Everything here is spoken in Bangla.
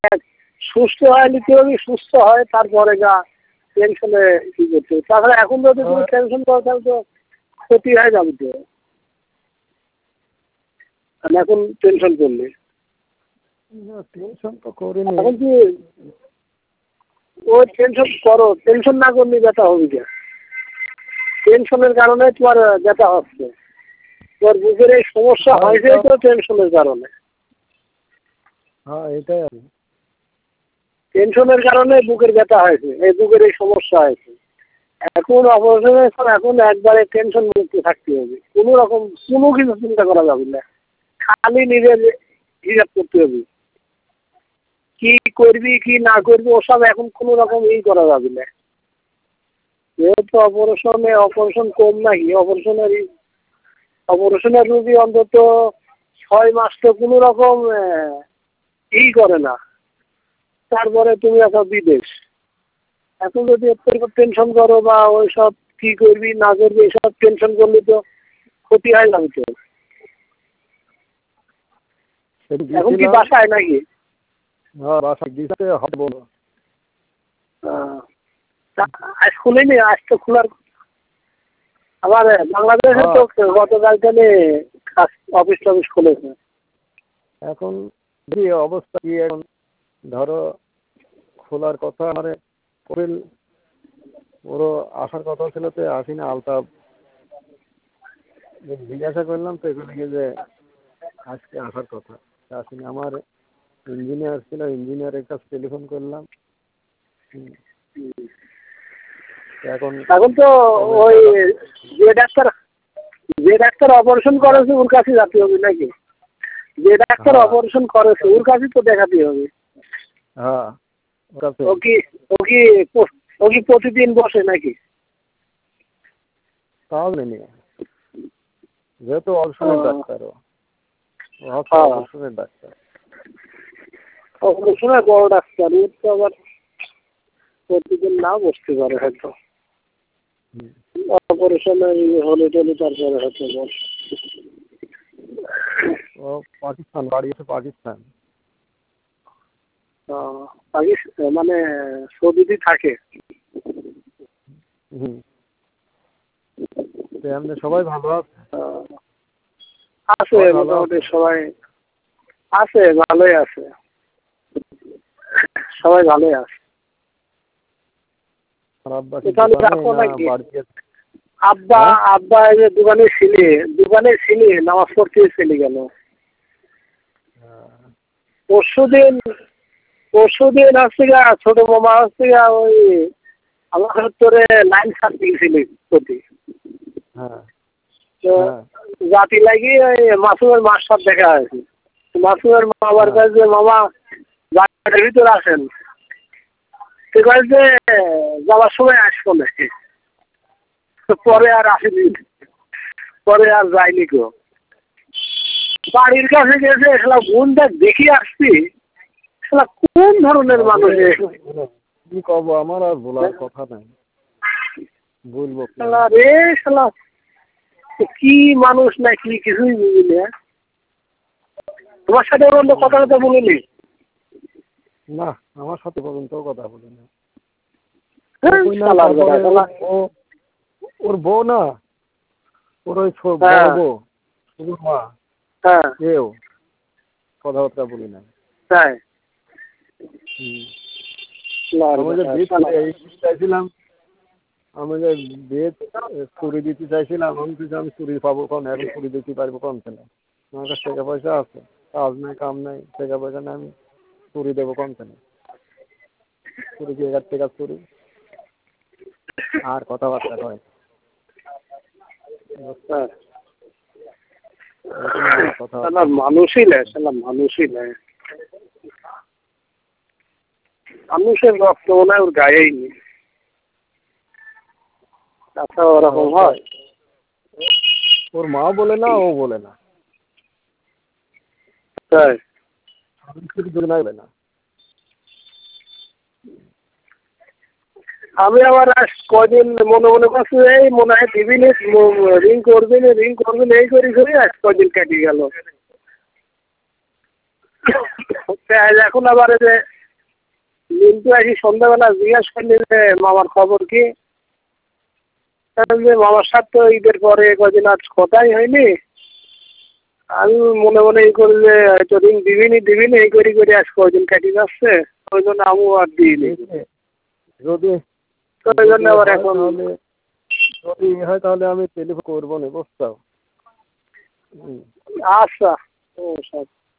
সুস্থ হয় নিতে হবে, সুস্থ হয় তারপরে যা টেনশনে কী করতে হবে। তাছাড়া এখন যদি তুমি টেনশন করো তাহলে তো ক্ষতি হয়ে যাবে তো। আমি এখন টেনশন করলে টেনশন তো করিনি। এখন কি ওই টেনশন করো, টেনশন না করলে ব্যথা হবে না। টেনশনের কারণে তোমার ব্যথা হচ্ছে, তোমার বুকের এই সমস্যা হয়েছে তো টেনশনের কারণে। হ্যাঁ এটাই আর টেনশনের কারণে বুকের ব্যথা হয়েছে, এই বুকের এই সমস্যা হয়েছে। এখন অপারেশনের পর এখন একবারে টেনশন মুক্ত থাকতে হবে, কোনো রকম কোনো কিছু চিন্তা করা যাবে না, খালি নিজের হিসাব করতে হবে। কি করবি কি না করবি ওসব এখন কোনো রকম করা যাবে না। যেহেতু অপারেশন কম নাকি, অপারেশনের রুগী অন্তত 6 মাস তো কোনো রকম করে না, তারপরে তুমি একটা বিদেশ। এখন যদি একটু টেনশন করো বা ওই সব কি করবি না করবি এসব টেনশন করলে তো ক্ষতি হয় যাবে তো। এখন কি বাসায় নাকি? আজ খুলেনি, আজ তো খোলার আবার বাংলাদেশে তো গতকালকে অফিস টফিস খুলেছে। এখন যে অবস্থা কি এখন ধরো খোলার কথা মানে ওরও আসার কথা ছিল তো আসি না। আলতাফ জিজ্ঞাসা করলাম তো এগুলো যে আজকে আসার কথা আসিনি। আমার ইঞ্জিনিয়ার ছিল, ইঞ্জিনিয়ারের কাছে টেলিফোন করলাম। এখন তো ওই যে ডাক্তার অপারেশন করেছে ওর কাছে যেতে হবে নাকি? যে ডাক্তার অপারেশন করেছে ওর কাছে তো দেখাতে হবে। হ্যাঁ ও কি প্রতিদিন বসে নাকি? তাহলে নিয়ে যেহেতু অপারেশনের ডাক্তার, অপারেশনের ডাক্তার, অপারেশনের বড় ডাক্তার, ওর তো আবার প্রতিদিন না বসতে পারে হয়তো। অপারেশনের হলে টলে তারপরে হয়তো বস। ও পাকিস্তান বাড়ি আছে, পাকিস্তান। মানে সৌদিতে থাকে। এমনি সবাই ভালো আছে? আছে মোটামুটি সবাই আছে, ভালোই আছে, সবাই ভালোই আছে। আব্বা এই যে দোকানে ছিলি নামাজ পড়তে চলে গেল। পরশুদিন আসছে গা ছোট মামা আসছে গা ওই আমার তোরে লাইন ছাড়তে গেছিলি প্রতি জাতি লাগি ওই মাসুমের মার সাথে দেখা হয়েছে। মাসুমের মামার কাছে মামা গাড়ির ভিতরে আসেন, সে কাছে যাওয়ার সময় আসবো না, পরে আর আসেনি, পরে আর যায়নি কেউ। বাড়ির কাছে গেছে সেটা বোনটা দেখি আসছি, সেটা কোন ধরনের মানুষ কি কব, আমার আর বলার কথা নাই, বলবো রে শালা কি মানুষ না কি কিছুই বুঝলি। তোমার সাথে অন্য কথা বলিনি? না আমার সাথে পর্যন্ত কথা বলি না। ওর বউ না, ওর ওই বউ মা কেউ কথাবার্তা বলি না। চাইছিলাম আমি যে বিয়ে চুরি দিতে চাইছিলাম, আমি চুরি পাবো কম, এখন চুরি দিতে পারবো কম ছেলে। আমার কাছে টাকা পয়সা আছে, কাজ নাই কাম নাই, টাকা পয়সা নেই, আমি চুরি দেবো কম ছেলে। চুরি কি এগার টাকা চুরি আর কথাবার্তা কয় মানুষই নেই, মানুষই নেই, মানুষের রক্ত মনে হয় ওর গায়েই নেই। আচ্ছা ওরকম হয়? ওর মা বলে না, ও বলে না, তাই না। আমি আবার আজ কদিন মনে মনে করছি এই মনে হয় দিবি রিং করবি না এই করি আজ কদিন কেটে গেল। এখন আবার এই যে মিন্টু আসি সন্ধ্যাবেলা জিজ্ঞাস করলি যে মামার খবর কি, যে মামার সাথে তো ঈদের পরে কদিন আজ কথাই হয়নি। আমি মনে মনে এই করি যে হয়তো ঋণ দিবিনি এই করি আজ কদিন কাটি যাচ্ছে, ওই জন্য আমি আর দিইনি। যদি তো ওই জন্য আবার এখন যদি হয় তাহলে আমি টেলিফোন করবো না, বুঝছো? আচ্ছা ও সব